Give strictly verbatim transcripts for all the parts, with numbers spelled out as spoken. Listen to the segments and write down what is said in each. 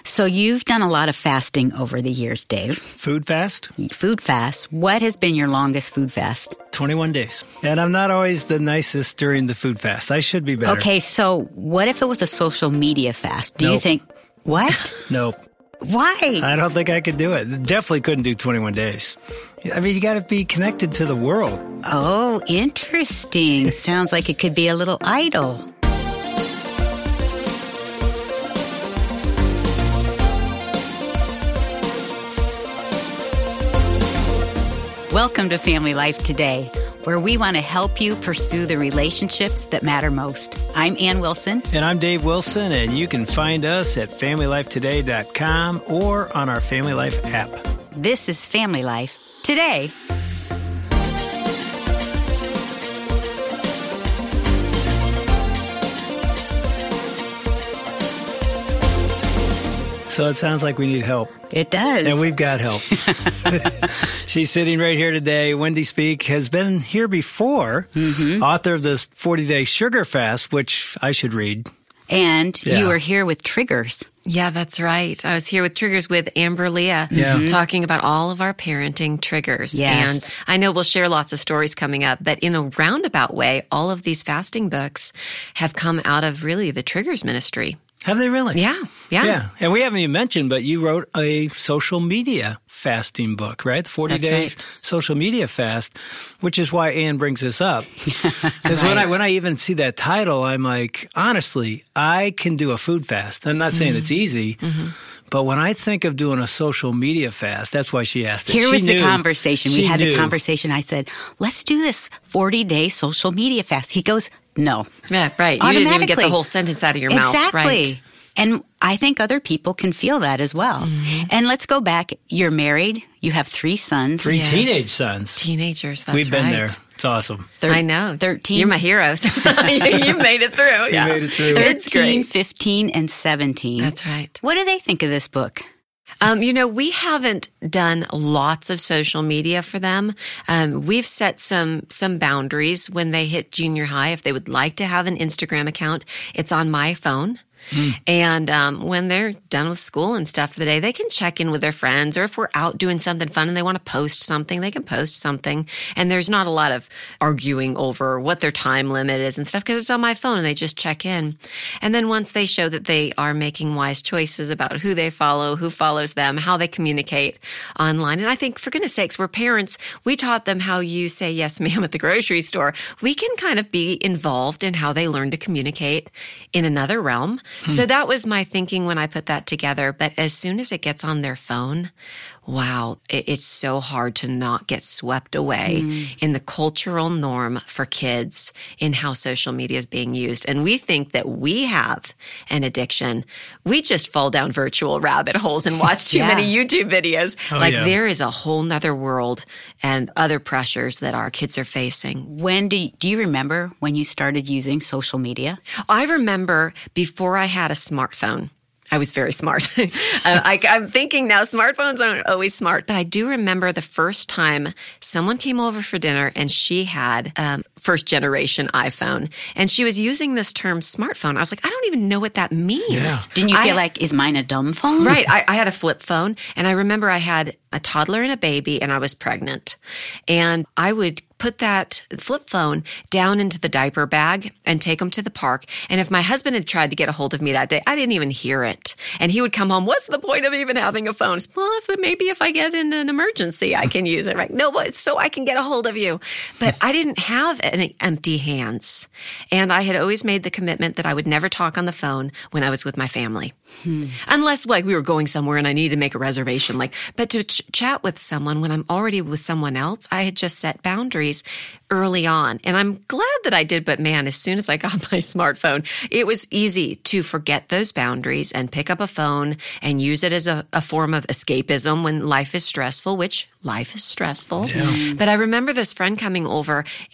So you've done a lot of fasting over the years, Dave. Food fast? Food fast. What has been your longest food fast? twenty-one days. And I'm not always the nicest during the food fast. I should be better. Okay, so what if it was a social media fast? Do Nope. you think, what? Nope. Why? I don't think I could do it. Definitely couldn't do twenty-one days. I mean, you got to be connected to the world. Oh, interesting. Sounds like it could be a little idle. Welcome to Family Life Today, where we want to help you pursue the relationships that matter most. I'm Ann Wilson. And I'm Dave Wilson, and you can find us at family life today dot com or on our Family Life app. This is Family Life Today. So it sounds like we need help. It does. And we've got help. She's sitting right here today. Wendy Speake has been here before, mm-hmm. author of this forty-day sugar fast, which I should read. And Yeah. you were here with Triggers. Yeah, that's right. I was here with Triggers with Amber Leah, Yeah. talking about all of our parenting triggers. Yes. And I know we'll share lots of stories coming up, but in a roundabout way, all of these fasting books have come out of really the Triggers ministry. Have they really? Yeah, yeah. Yeah. And we haven't even mentioned, but you wrote a social media fasting book, right? The forty That's day right. social media fast, which is why Ann brings this up. Because when I Right. when I even see that title, I'm like, honestly, I can do a food fast. I'm not saying Mm-hmm. it's easy, but when I think of doing a social media fast, that's why she asked it. Here She was the knew. conversation. We She had knew. a conversation. I said, let's do this forty-day social media fast. He goes, no. Yeah, right. You didn't even get the Automatically. whole sentence out of your mouth. Exactly. Right. And I think other people can feel that as well. Mm-hmm. And let's go back. You're married. You have three sons. Three Yes. teenage sons. Teenagers, that's We've been right. there. It's awesome. Thir- I know. thirteen. You're my heroes. You made it through. You Yeah. made it through. It's thirteen, great. fifteen, and seventeen. That's right. What do they think of this book? Um, you know, we haven't done lots of social media for them. Um, we've set some some boundaries when they hit junior high. If they would like to have an Instagram account, it's on my phone. And um, when they're done with school and stuff for the day, they can check in with their friends, or if we're out doing something fun and they want to post something, they can post something. And there's not a lot of arguing over what their time limit is and stuff, because it's on my phone and they just check in. And then once they show that they are making wise choices about who they follow, who follows them, how they communicate online. And I think, for goodness sakes, we're parents. We taught them how you say yes, ma'am, at the grocery store. We can kind of be involved in how they learn to communicate in another realm. So that was my thinking when I put that together. But as soon as it gets on their phone, wow, it, it's so hard to not get swept away in the cultural norm for kids in how social media is being used. And we think that we have an addiction. We just fall down virtual rabbit holes and watch too Yeah. many YouTube videos. Oh, like yeah. there is a whole nother world and other pressures that our kids are facing. When do you, do you remember when you started using social media? I remember before I had a smartphone, I was very smart. uh, I, I'm thinking now smartphones aren't always smart, but I do remember the first time someone came over for dinner and she had um, first generation iPhone, and she was using this term smartphone. I was like, I don't even know what that means. Yeah. Didn't you I- feel like, is mine a dumb phone? Right. I, I had a flip phone, and I remember I had a toddler and a baby, and I was pregnant. And I would put that flip phone down into the diaper bag and take them to the park. And if my husband had tried to get a hold of me that day, I didn't even hear it. And he would come home, what's the point of even having a phone? Well, if, maybe if I get in an emergency, I can use it. Right? No, but it's so I can get a hold of you. But I didn't have any empty hands. And I had always made the commitment that I would never talk on the phone when I was with my family. Hmm. Unless like we were going somewhere and I needed to make a reservation, like, but to ch- chat with someone when I'm already with someone else, I had just set boundaries early on. And I'm glad that I did. But man, as soon as I got my smartphone, it was easy to forget those boundaries and pick up a phone and use it as a, a form of escapism when life is stressful, which life is stressful. Yeah. But I remember this friend coming over and she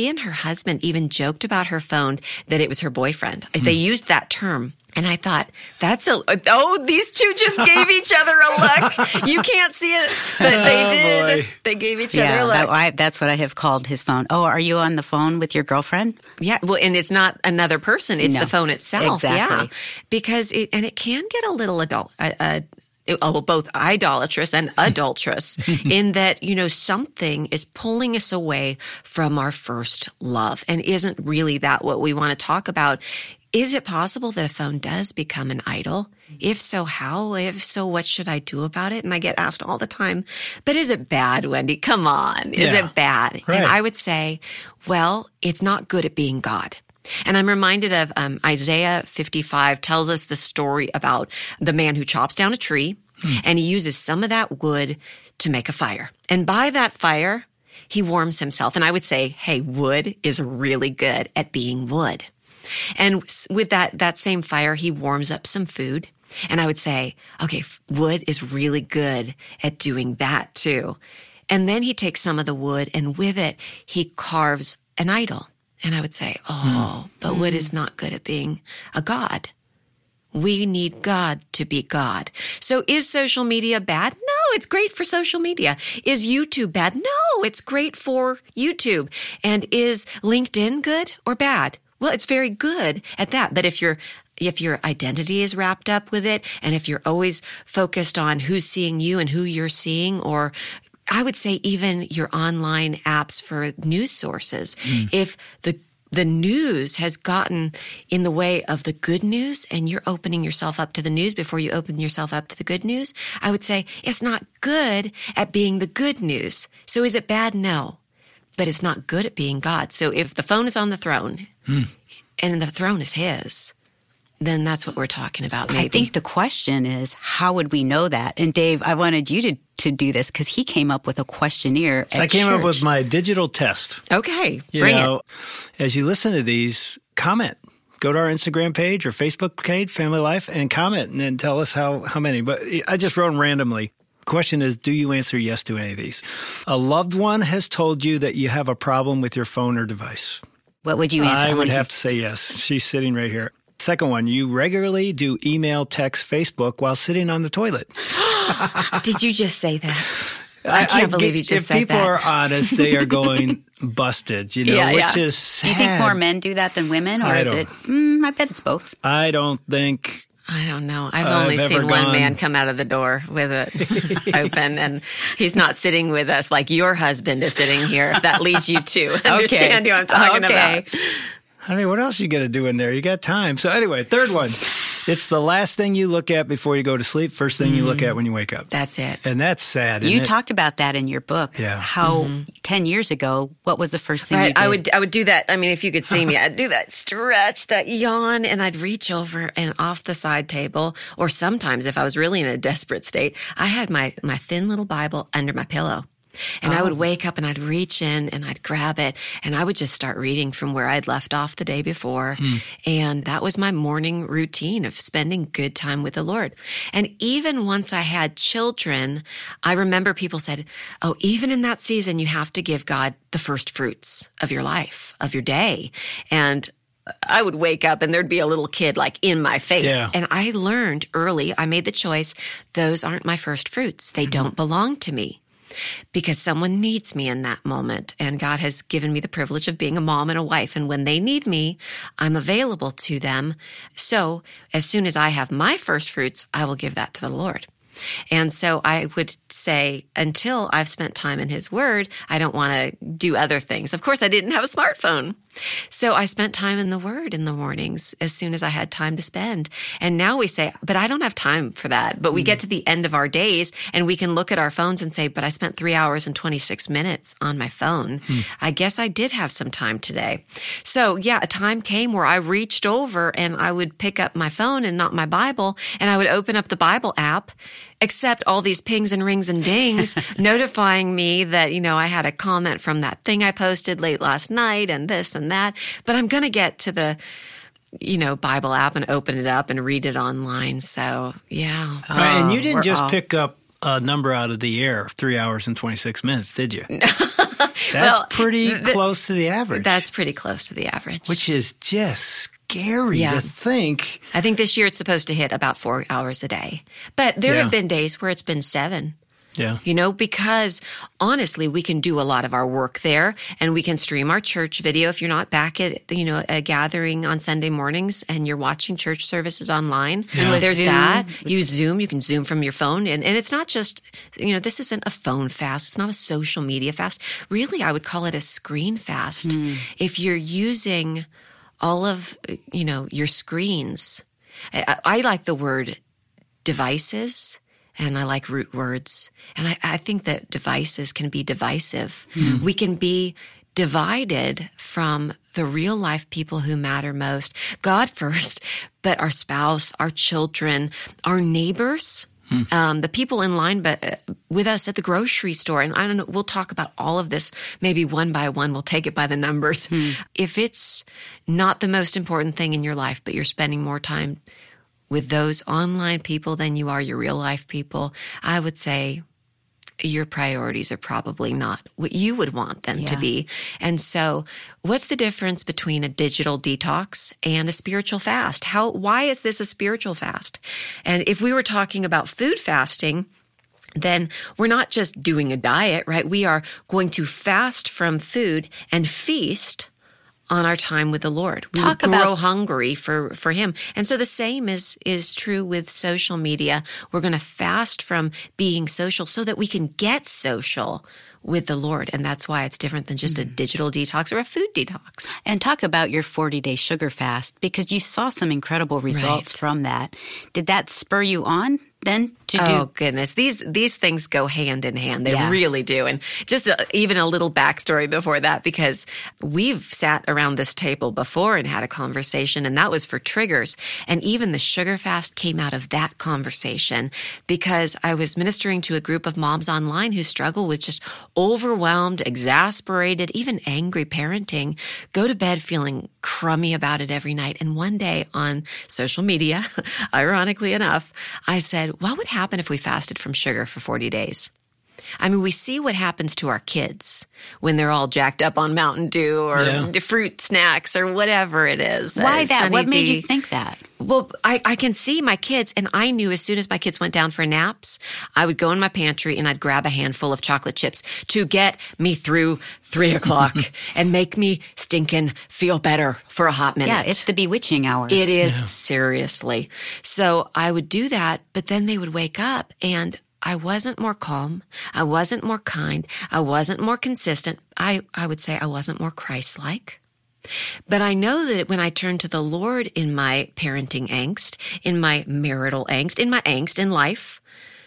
she and her husband even joked about her phone that it was her boyfriend. Hmm. They used that term. And I thought, that's a, oh, these two just gave each other a look. You can't see it, but they Oh, did. boy. They gave each Yeah, other a look. that, I, that's what I have called his phone. Oh, are you on the phone with your girlfriend? Yeah, well, and it's not another person; it's No. the phone itself. Exactly. Yeah, because it and it can get a little adult, uh, uh, oh, both idolatrous and adulterous, in that you know something is pulling us away from our first love, and isn't really that what we want to talk about? Is it possible that a phone does become an idol? If so, how? If so, what should I do about it? And I get asked all the time, but is it bad, Wendy? Come on. Is Yeah. it bad? Right. And I would say, well, it's not good at being God. And I'm reminded of um, Isaiah fifty-five tells us the story about the man who chops down a tree hmm. and he uses some of that wood to make a fire. And by that fire, he warms himself. And I would say, hey, wood is really good at being wood. And with that, that same fire, he warms up some food. And I would say, okay, wood is really good at doing that too. And then he takes some of the wood and with it, he carves an idol. And I would say, oh, mm. but wood is not good at being a god. We need God to be God. So is social media bad? No, it's great for social media. Is YouTube bad? No, it's great for YouTube. And is LinkedIn good or bad? Well, it's very good at that. But if your if your identity is wrapped up with it, and if you're always focused on who's seeing you and who you're seeing, or I would say even your online apps for news sources, mm. if the the news has gotten in the way of the good news and you're opening yourself up to the news before you open yourself up to the good news, I would say it's not good at being the good news. So is it bad? No. But it's not good at being God. So if the phone is on the throne hmm. and the throne is his, then that's what we're talking about, maybe. I think the question is, how would we know that? And Dave, I wanted you to, to do this because he came up with a questionnaire at I came church. up with my digital test. Okay, you bring know, it. As you listen to these, comment. Go to our Instagram page or Facebook page, Family Life, and comment and then tell us how, how many. But I just wrote them randomly. Question is, do you answer yes to any of these? A loved one has told you that you have a problem with your phone or device. What would you answer? I would have to say yes. She's sitting right here. Second one, you regularly do email, text, Facebook while sitting on the toilet. Did you just say that? I can't I, believe you just if said that. If people are honest, they are going busted, you know, yeah, which yeah. is sad. Do you think more men do that than women? Or I is don't. it, mm, I bet it's both. I don't think... I don't know. I've I've only seen one gone... man come out of the door with it open, and he's not sitting with us like your husband is sitting here. If that leads you to understand okay. who I'm talking okay. about. I mean, what else you got to do in there? You got time. So anyway, third one. It's the last thing you look at before you go to sleep, first thing mm. you look at when you wake up. That's it. And that's sad, isn't You it? talked about that in your book. Yeah. How mm-hmm. ten years ago, what was the first thing right, you did? I would I would do that. I mean, if you could see me, I'd do that stretch, that yawn, and I'd reach over and off the side table. Or sometimes if I was really in a desperate state, I had my, my thin little Bible under my pillow. And oh. I would wake up and I'd reach in and I'd grab it and I would just start reading from where I'd left off the day before. Mm. And that was my morning routine of spending good time with the Lord. And even once I had children, I remember people said, oh, even in that season, you have to give God the first fruits of your life, of your day. And I would wake up and there'd be a little kid like in my face. Yeah. And I learned early, I made the choice, those aren't my first fruits. They mm-hmm. don't belong to me. Because someone needs me in that moment. And God has given me the privilege of being a mom and a wife. And when they need me, I'm available to them. So as soon as I have my first fruits, I will give that to the Lord. And so I would say, until I've spent time in His Word, I don't want to do other things. Of course, I didn't have a smartphone. So I spent time in the Word in the mornings as soon as I had time to spend. And now we say, but I don't have time for that. But we mm. get to the end of our days and we can look at our phones and say, but I spent three hours and twenty-six minutes on my phone. Mm. I guess I did have some time today. So yeah, a time came where I reached over and I would pick up my phone and not my Bible, and I would open up the Bible app, accept all these pings and rings and dings notifying me that, you know, I had a comment from that thing I posted late last night and this and that. But I'm going to get to the, you know, Bible app and open it up and read it online. So, yeah. Right, and you Oh, didn't we're just all- pick up a number out of the air, three hours and twenty-six minutes, did you? That's well, pretty th- close to the average. That's pretty close to the average. Which is just scary yeah. to think. I think this year it's supposed to hit about four hours a day. But there yeah. have been days where it's been seven. Yeah. You know, because honestly, we can do a lot of our work there, and we can stream our church video. If you're not back at, you know, a gathering on Sunday mornings and you're watching church services online, yeah. there's Zoom. that. You Zoom, you can Zoom from your phone. And, and it's not just, you know, this isn't a phone fast. It's not a social media fast. Really, I would call it a screen fast. Mm. If you're using all of, you know, your screens, I, I like the word devices. And I like root words. And I, I think that devices can be divisive. Mm. We can be divided from the real life people who matter most. God first, but our spouse, our children, our neighbors, mm. um, the people in line but, uh, with us at the grocery store. And I don't know, we'll talk about all of this maybe one by one. We'll take it by the numbers. Mm. If it's not the most important thing in your life, but you're spending more time with those online people than you are your real life people, I would say your priorities are probably not what you would want them yeah. to be. And so what's the difference between a digital detox and a spiritual fast? How, why is this a spiritual fast? And if we were talking about food fasting, then we're not just doing a diet, right? We are going to fast from food and feast on our time with the Lord. We Talk grow about hungry for, for Him. And so the same is, is true with social media. We're going to fast from being social so that we can get social with the Lord. And that's why it's different than just mm. a digital detox or a food detox. And talk about your forty-day sugar fast, because you saw some incredible results right. from that. Did that spur you on then to do? Oh, goodness. These these things go hand in hand. They yeah. really do. And just a, even a little backstory before that, because we've sat around this table before and had a conversation, and that was for triggers. And even the sugar fast came out of that conversation, because I was ministering to a group of moms online who struggle with just overwhelmed, exasperated, even angry parenting, go to bed feeling crummy about it every night. And one day on social media, ironically enough, I said, what would happen if we fasted from sugar for forty days? I mean, we see what happens to our kids when they're all jacked up on Mountain Dew or yeah. fruit snacks or whatever it is. Why uh, that? Sunny What made D. you think that? Well, I, I can see my kids, and I knew as soon as my kids went down for naps, I would go in my pantry and I'd grab a handful of chocolate chips to get me through three o'clock and make me stinking feel better for a hot minute. Yeah, it's the bewitching hour. It is, Yeah. seriously. So I would do that, but then they would wake up and I wasn't more calm. I wasn't more kind. I wasn't more consistent. I, I would say I wasn't more Christ-like. But I know that when I turn to the Lord in my parenting angst, in my marital angst, in my angst in life,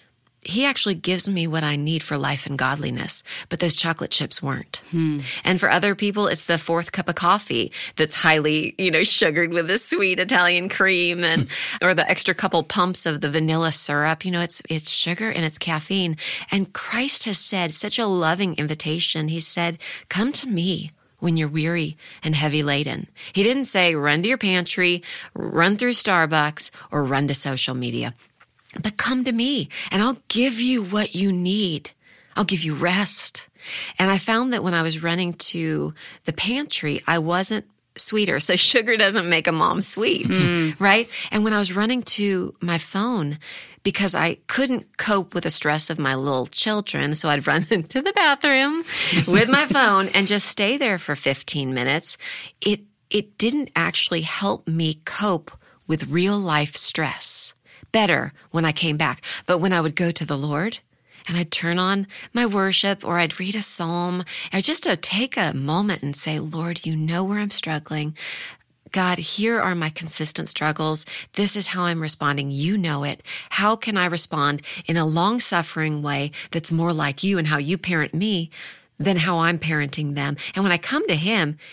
He actually gives me what I need for life and godliness. But those chocolate chips weren't. Hmm. And for other people, it's the fourth cup of coffee that's highly, you know, sugared with the sweet Italian cream and or the extra couple pumps of the vanilla syrup. You know, it's it's sugar and it's caffeine. And Christ has said such a loving invitation. He said, "Come to me when you're weary and heavy laden." He didn't say run to your pantry, run through Starbucks, or run to social media. But come to me and I'll give you what you need. I'll give you rest. And I found that when I was running to the pantry, I wasn't sweeter. So sugar doesn't make a mom sweet, mm. right? And when I was running to my phone, because I couldn't cope with the stress of my little children, so I'd run into the bathroom with my phone and just stay there for fifteen minutes. It, it didn't actually help me cope with real life stress better when I came back. But when I would go to the Lord and I'd turn on my worship or I'd read a psalm, or just to take a moment and say, Lord, you know where I'm struggling. God, here are my consistent struggles. This is how I'm responding. You know it. How can I respond in a long-suffering way that's more like you and how you parent me than how I'm parenting them? And when I come to Him,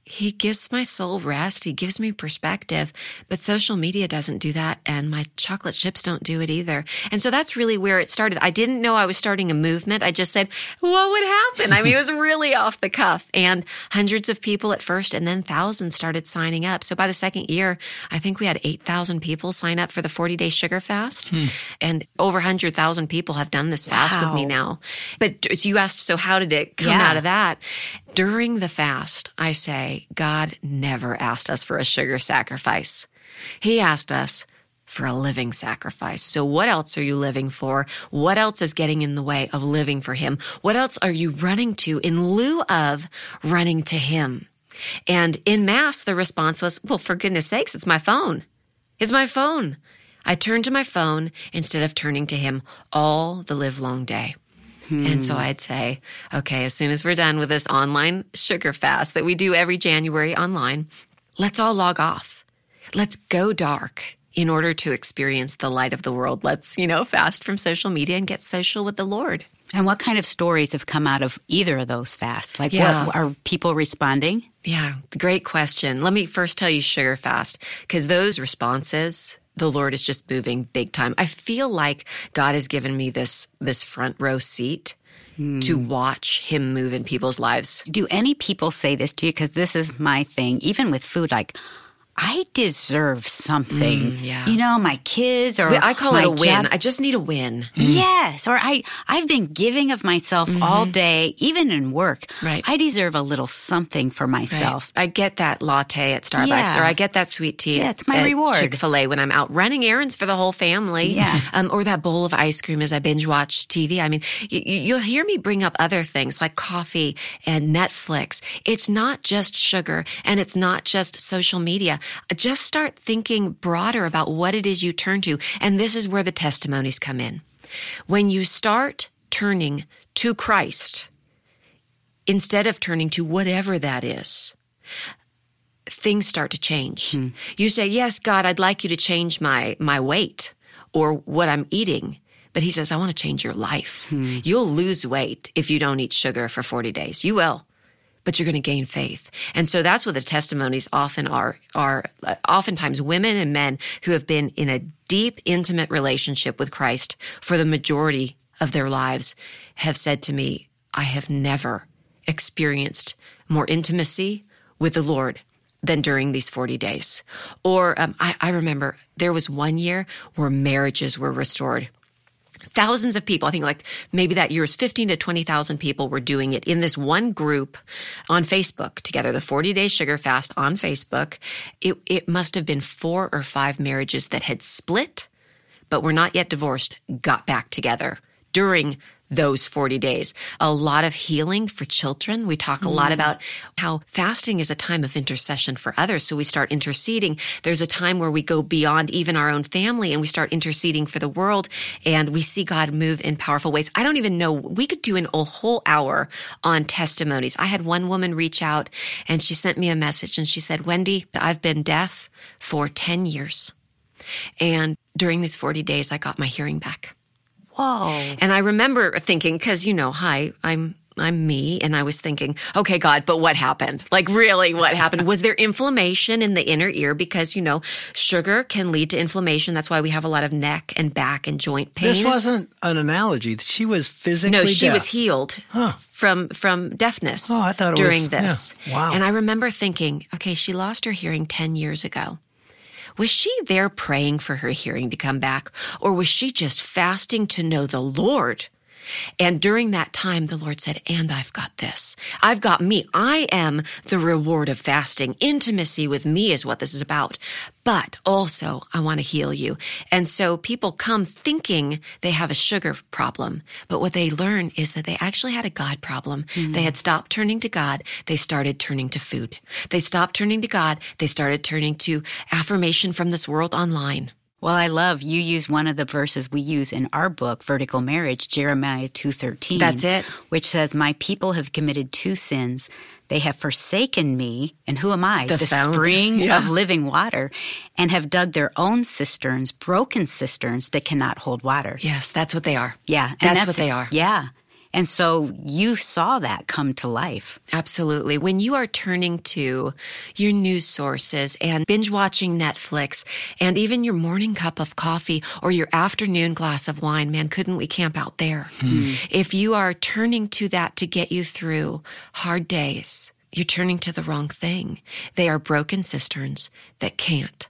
he gives my soul rest. He gives me perspective, but social media doesn't do that. And my chocolate chips don't do it either. And so that's really where it started. I didn't know I was starting a movement. I just said, what would happen? I mean, it was really off the cuff, and hundreds of people at first, and then thousands started signing up. So by the second year, I think we had eight thousand people sign up for the forty day sugar fast. Hmm. And over one hundred thousand people have done this fast wow. with me now. But so you asked, so how did it come yeah. out of that? During the fast, I say, God never asked us for a sugar sacrifice. He asked us for a living sacrifice. So what else are you living for? What else is getting in the way of living for him? What else are you running to in lieu of running to him? And in mass, the response was, well, for goodness sakes, it's my phone. It's my phone. I turned to my phone instead of turning to him all the livelong day. Hmm. And so I'd say, okay, as soon as we're done with this online sugar fast that we do every January online, let's all log off. Let's go dark in order to experience the light of the world. Let's, you know, fast from social media and get social with the Lord. And what kind of stories have come out of either of those fasts? Like, yeah. what are people responding? Yeah, great question. Let me first tell you sugar fast, because those responses, the Lord is just moving big time. I feel like God has given me this this front row seat mm. to watch him move in people's lives. Do any people say this to you? Because this is my thing, even with food, like, I deserve something. Mm, yeah. You know, my kids or I call my it a win. job. I just need a win. Yes. Or I, I've been giving of myself mm-hmm. all day, even in work. Right. I deserve a little something for myself. Right. I get that latte at Starbucks yeah. or I get that sweet tea yeah, at, it's my at reward. Chick-fil-A when I'm out running errands for the whole family. Yeah. Um, or that bowl of ice cream as I binge watch T V. I mean, y- you'll hear me bring up other things like coffee and Netflix. It's not just sugar and it's not just social media. Just start thinking broader about what it is you turn to. And this is where the testimonies come in. When you start turning to Christ, instead of turning to whatever that is, things start to change. Hmm. You say, yes, God, I'd like you to change my, my weight or what I'm eating. But he says, I want to change your life. Hmm. You'll lose weight if you don't eat sugar for forty days. You will. But you're going to gain faith. And so that's what the testimonies often are, are uh, oftentimes women and men who have been in a deep, intimate relationship with Christ for the majority of their lives have said to me, I have never experienced more intimacy with the Lord than during these forty days. Or um, I, I remember there was one year where marriages were restored. Thousands of people, I think like maybe that year was fifteen to twenty thousand people were doing it in this one group on Facebook together, the forty day sugar fast on Facebook. It, it must have been four or five marriages that had split, but were not yet divorced, got back together during those forty days. A lot of healing for children. We talk a mm. lot about how fasting is a time of intercession for others. So we start interceding. There's a time where we go beyond even our own family and we start interceding for the world and we see God move in powerful ways. I don't even know. We could do an, a whole hour on testimonies. I had one woman reach out and she sent me a message and she said, Wendy, I've been deaf for ten years. And during these forty days, I got my hearing back. Whoa. And I remember thinking, because, you know, hi, I'm I'm me. And I was thinking, okay, God, but what happened? Like, really, what happened? Was there inflammation in the inner ear? Because, you know, sugar can lead to inflammation. That's why we have a lot of neck and back and joint pain. This wasn't an analogy. She was physically No, she deaf. was healed huh. from from deafness oh, I thought it during was, this. Yeah. Wow. And I remember thinking, okay, she lost her hearing ten years ago. Was she there praying for her hearing to come back? Or was she just fasting to know the Lord? And during that time, the Lord said, and I've got this. I've got me. I am the reward of fasting. Intimacy with me is what this is about. But also, I want to heal you. And so people come thinking they have a sugar problem. But what they learn is that they actually had a God problem. Mm-hmm. They had stopped turning to God. They started turning to food. They stopped turning to God. They started turning to affirmation from this world online. Well, I love you use one of the verses we use in our book, Vertical Marriage, Jeremiah two thirteen. That's it. Which says, my people have committed two sins. They have forsaken me, and who am I? The, the fount. spring yeah. of living water, and have dug their own cisterns, broken cisterns that cannot hold water. Yes, that's what they are. Yeah. And That's, that's what they are. Yeah. And so you saw that come to life. Absolutely. When you are turning to your news sources and binge watching Netflix and even your morning cup of coffee or your afternoon glass of wine, man, couldn't we camp out there? Hmm. If you are turning to that to get you through hard days, you're turning to the wrong thing. They are broken cisterns that can't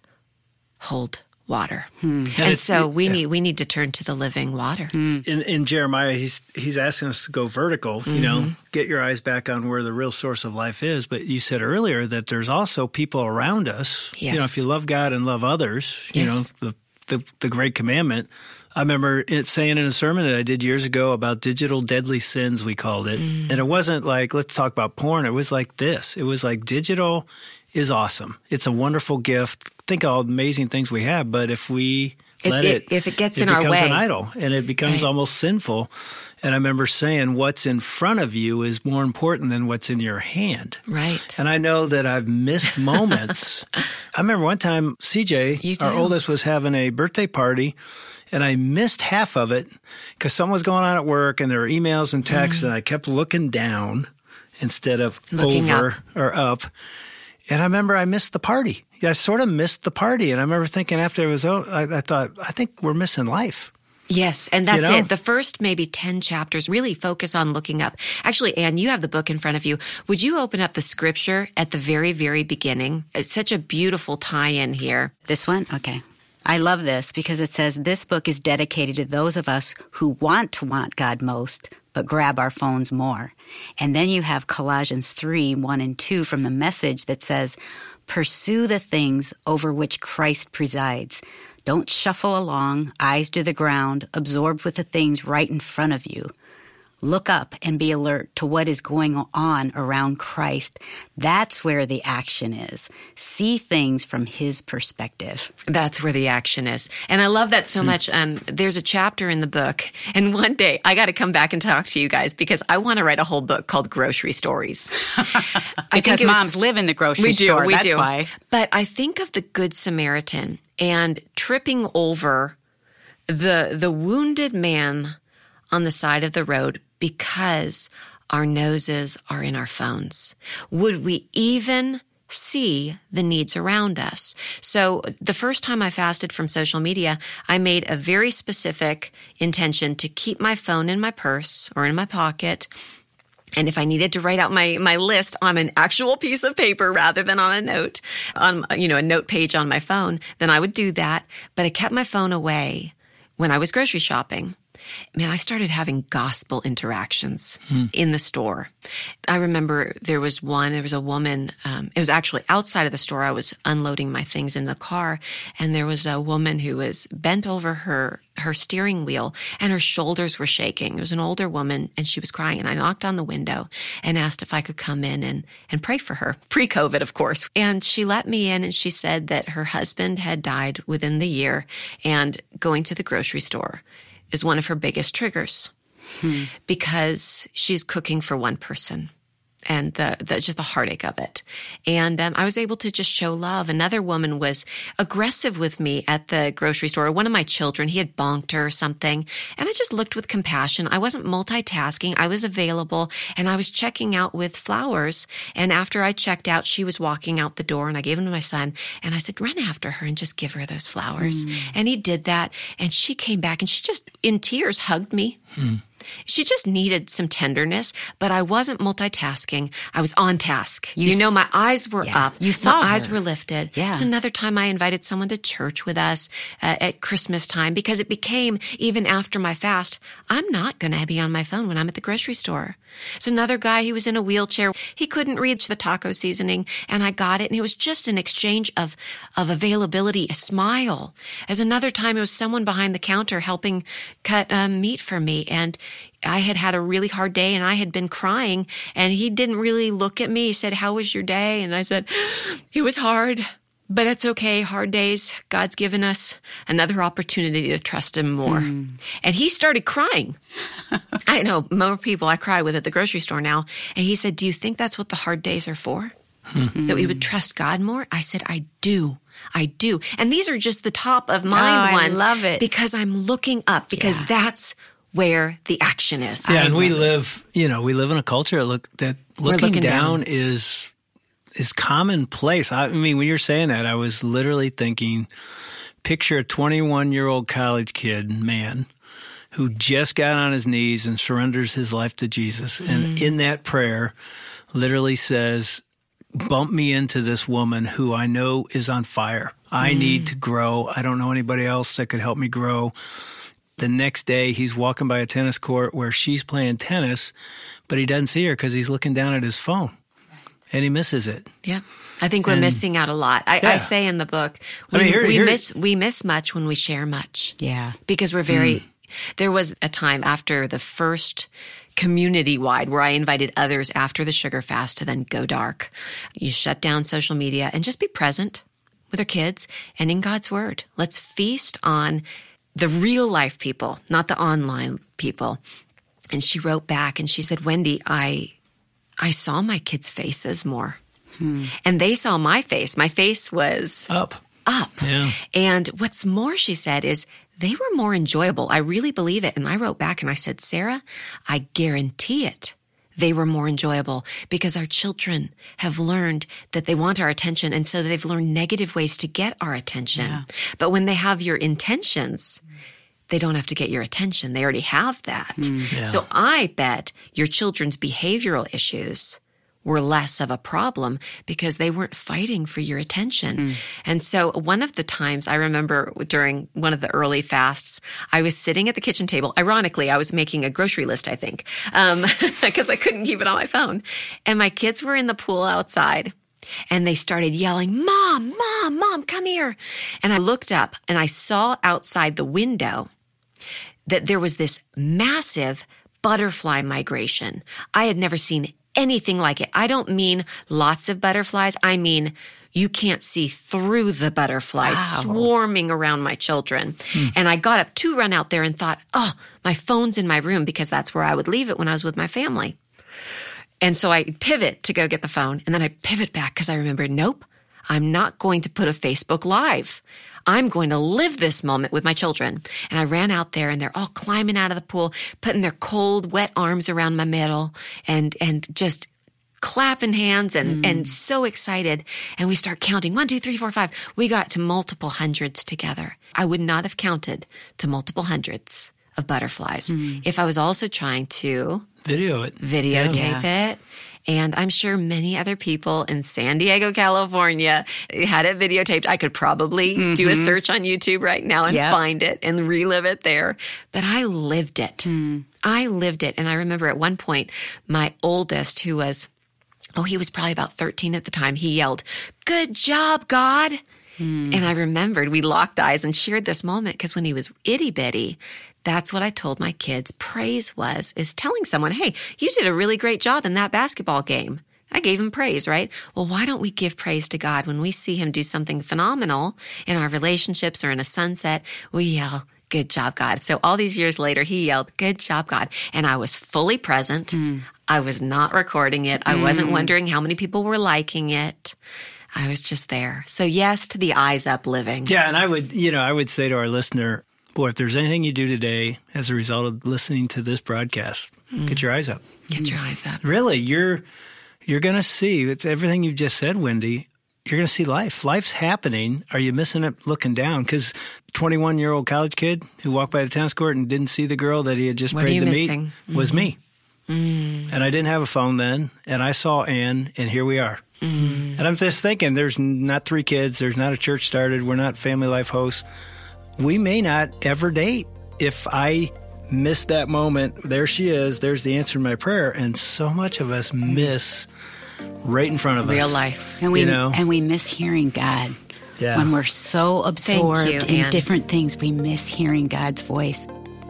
hold water. Hmm. And, and so we yeah. need we need to turn to the living water. Hmm. In, in Jeremiah, he's he's asking us to go vertical, mm-hmm. you know, get your eyes back on where the real source of life is. But you said earlier that there's also people around us. Yes. You know, if you love God and love others, you yes. know, the, the the great commandment. I remember it saying in a sermon that I did years ago about digital deadly sins, we called it. Mm. And it wasn't like, let's talk about porn. It was like this. It was like digital is awesome. It's a wonderful gift. Think of all the amazing things we have, but if we let it, it, if it gets it in our way, it becomes an idol, and it becomes right. almost sinful. And I remember saying, what's in front of you is more important than what's in your hand. Right. And I know that I've missed moments. I remember one time, C J, our oldest, was having a birthday party, and I missed half of it because something was going on at work, and there were emails and texts, mm. and I kept looking down instead of Looking over up. or up. And I remember I missed the party. I sort of missed the party. And I remember thinking after it was over, I, I thought, I think we're missing life. Yes, and that's you know? it. The first maybe ten chapters really focus on looking up. Actually, Anne, you have the book in front of you. Would you open up the scripture at the very, very beginning? It's such a beautiful tie-in here. This one? Okay. I love this because it says this book is dedicated to those of us who want to want God most, but grab our phones more. And then you have Colossians three, one and two from the Message that says, pursue the things over which Christ presides. Don't shuffle along, eyes to the ground, absorbed with the things right in front of you. Look up and be alert to what is going on around Christ. That's where the action is. See things from his perspective. That's where the action is. And I love that so much. Um, there's a chapter in the book, and one day I got to come back and talk to you guys because I want to write a whole book called Grocery Stories. Because moms was, live in the grocery we store. Do, we That's do. why. But I think of the Good Samaritan and tripping over the the wounded man on the side of the road because our noses are in our phones. Would we even see the needs around us? So the first time I fasted from social media, I made a very specific intention to keep my phone in my purse or in my pocket. And if I needed to write out my, my list on an actual piece of paper rather than on a note, on, you know, a note page on my phone, then I would do that. But I kept my phone away when I was grocery shopping. Man, I started having gospel interactions hmm. in the store. I remember there was one, there was a woman, um, it was actually outside of the store. I was unloading my things in the car, and there was a woman who was bent over her, her steering wheel, and her shoulders were shaking. It was an older woman, and she was crying, and I knocked on the window and asked if I could come in and, and pray for her, pre-COVID, of course. And she let me in, and she said that her husband had died within the year, and going to the grocery store is one of her biggest triggers hmm. because she's cooking for one person. And the, the just the heartache of it. And um, I was able to just show love. Another woman was aggressive with me at the grocery store. One of my children, he had bonked her or something. And I just looked with compassion. I wasn't multitasking. I was available. And I was checking out with flowers. And after I checked out, she was walking out the door. And I gave them to my son. And I said, run after her and just give her those flowers. Mm. And he did that. And she came back and she just, in tears, hugged me. Mm. She just needed some tenderness, but I wasn't multitasking. I was on task. You, you know, my eyes were yeah, up. You saw my her. eyes were lifted. Yeah. It's another time I invited someone to church with us uh, at Christmas time because it became, even after my fast, I'm not going to be on my phone when I'm at the grocery store. It's another guy, he was in a wheelchair. He couldn't reach the taco seasoning, and I got it. And it was just an exchange of, of availability, a smile. As another time, it was someone behind the counter helping cut um, meat for me. And I had had a really hard day and I had been crying, and he didn't really look at me. He said, how was your day? And I said, it was hard, but it's okay. Hard days. God's given us another opportunity to trust him more. Mm. And he started crying. I know more people I cry with at the grocery store now. And he said, do you think that's what the hard days are for? Mm-hmm. That we would trust God more? I said, I do. I do. And these are just the top of mind oh, ones. I love it. Because I'm looking up, because yeah. that's where the action is. Yeah, and we live, you know, we live in a culture look that looking, looking down, down. is is commonplace. I mean, when you're saying that, I was literally thinking, picture a twenty-one-year-old college kid, man, who just got on his knees and surrenders his life to Jesus. Mm. And in that prayer, literally says, bump me into this woman who I know is on fire. I mm. need to grow. I don't know anybody else that could help me grow. The next day, he's walking by a tennis court where she's playing tennis, but he doesn't see her because he's looking down at his phone, and he misses it. Yeah. I think we're and, missing out a lot. I, yeah. I say in the book, we, I mean, here, we here, miss we miss much when we share much. Yeah. Because we're very, mm. there was a time after the first community-wide where I invited others after the sugar fast to then go dark. You shut down social media and just be present with our kids and in God's Word. Let's feast on the real life people, not the online people. And she wrote back and she said, Wendy, I I saw my kids' faces more. Hmm. And they saw my face. My face was up. Up. Yeah. And what's more, she said, is they were more enjoyable. I really believe it. And I wrote back and I said, Sarah, I guarantee it. They were more enjoyable because our children have learned that they want our attention. And so they've learned negative ways to get our attention. Yeah. But when they have your intentions, they don't have to get your attention. They already have that. Mm, yeah. So I bet your children's behavioral issues were less of a problem because they weren't fighting for your attention. Mm. And so one of the times I remember during one of the early fasts, I was sitting at the kitchen table. Ironically, I was making a grocery list, I think, um, because I couldn't keep it on my phone. And my kids were in the pool outside. And they started yelling, Mom, Mom, Mom, come here. And I looked up and I saw outside the window that there was this massive butterfly migration. I had never seen anything like it. I don't mean lots of butterflies. I mean, you can't see through the butterflies wow. swarming around my children. Hmm. And I got up to run out there and thought, oh, my phone's in my room because that's where I would leave it when I was with my family. And so I pivot to go get the phone. And then I pivot back because I remembered, nope, I'm not going to put a Facebook Live. I'm going to live this moment with my children. And I ran out there and they're all climbing out of the pool, putting their cold, wet arms around my middle and, and just clapping hands and, mm. and so excited. And we start counting one, two, three, four, five. We got to multiple hundreds together. I would not have counted to multiple hundreds of butterflies mm. if I was also trying to video it, videotape yeah. it. And I'm sure many other people in San Diego, California had it videotaped. I could probably mm-hmm. do a search on YouTube right now and yep. find it and relive it there. But I lived it. Mm. I lived it. And I remember at one point, my oldest, who was, oh, he was probably about thirteen at the time, he yelled, "Good job, God." Mm. And I remembered we locked eyes and shared this moment because when he was itty bitty, that's what I told my kids. Praise was, is telling someone, hey, you did a really great job in that basketball game. I gave him praise, right? Well, why don't we give praise to God when we see him do something phenomenal in our relationships or in a sunset? We yell, good job, God. So all these years later, he yelled, good job, God. And I was fully present. Mm. I was not recording it. I mm. wasn't wondering how many people were liking it. I was just there. So yes, to the eyes up living. Yeah. And I would, you know, I would say to our listener, boy, if there's anything you do today as a result of listening to this broadcast, mm. get your eyes up. Get your eyes up. Really, you're you're going to see, it's everything you've just said, Wendy, you're going to see life. Life's happening. Are you missing it looking down? Because twenty-one-year-old college kid who walked by the tennis court and didn't see the girl that he had just what prayed to missing? meet Mm-hmm. was me. Mm. And I didn't have a phone then, and I saw Ann, and here we are. Mm. And I'm just thinking, there's not three kids. There's not a church started. We're not Family Life hosts. We may not ever date. If I miss that moment, there she is. There's the answer to my prayer. And so much of us miss right in front of Real us. Real life. And we, you know? and we miss hearing God. Yeah. When we're so absorbed you, in Ann. different things, we miss hearing God's voice.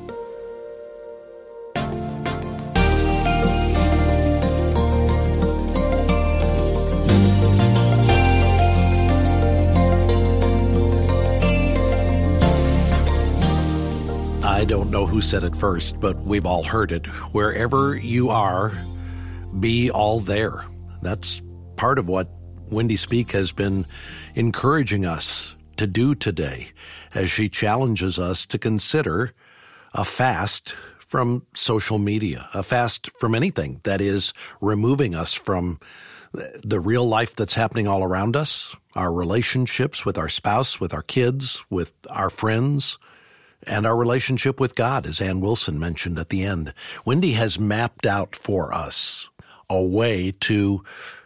I don't know who said it first, but we've all heard it. Wherever you are, be all there. That's part of what Wendy Speake has been encouraging us to do today as she challenges us to consider a fast from social media, a fast from anything that is removing us from the real life that's happening all around us, our relationships with our spouse, with our kids, with our friends, and our relationship with God, as Ann Wilson mentioned at the end. Wendy has mapped out for us a way to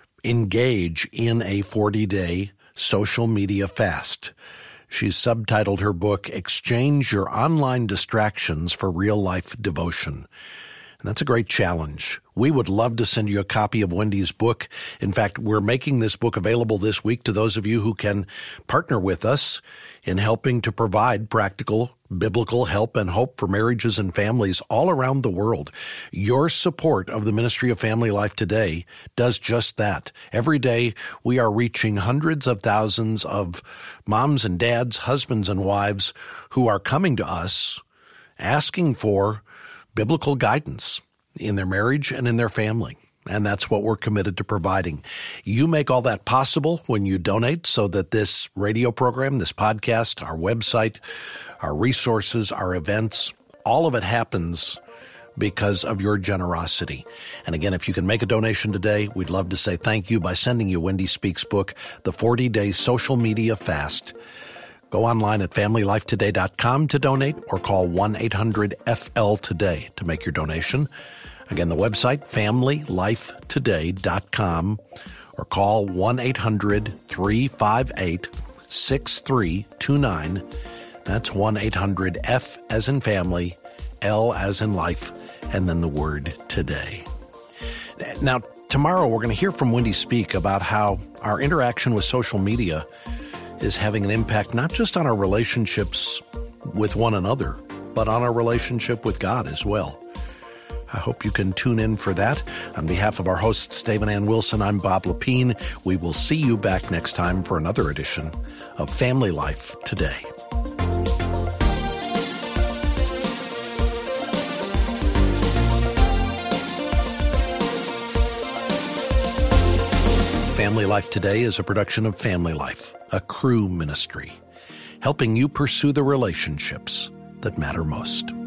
engage in a forty-day social media fast. She's subtitled her book, Exchange Your Online Distractions for Real-Life Devotion. And that's a great challenge. We would love to send you a copy of Wendy's book. In fact, we're making this book available this week to those of you who can partner with us in helping to provide practical biblical help and hope for marriages and families all around the world. Your support of the Ministry of Family Life Today does just that. Every day, we are reaching hundreds of thousands of moms and dads, husbands and wives who are coming to us asking for biblical guidance in their marriage and in their family. And that's what we're committed to providing. You make all that possible when you donate so that this radio program, this podcast, our website, our resources, our events, all of it happens because of your generosity. And again, if you can make a donation today, we'd love to say thank you by sending you Wendy Speaks book, The forty-day Social Media Fast. Go online at family life today dot com to donate or call one eight hundred F L today to make your donation. Again, the website, family life today dot com, or call one eight hundred three five eight six three two nine. That's one eight hundred F as in family, L as in life, and then the word today. Now, tomorrow we're going to hear from Wendy speak about how our interaction with social media is having an impact not just on our relationships with one another, but on our relationship with God as well. I hope you can tune in for that. On behalf of our hosts, Dave and Ann Wilson, I'm Bob Lepine. We will see you back next time for another edition of Family Life Today. Family Life Today is a production of Family Life, a Cru ministry, helping you pursue the relationships that matter most.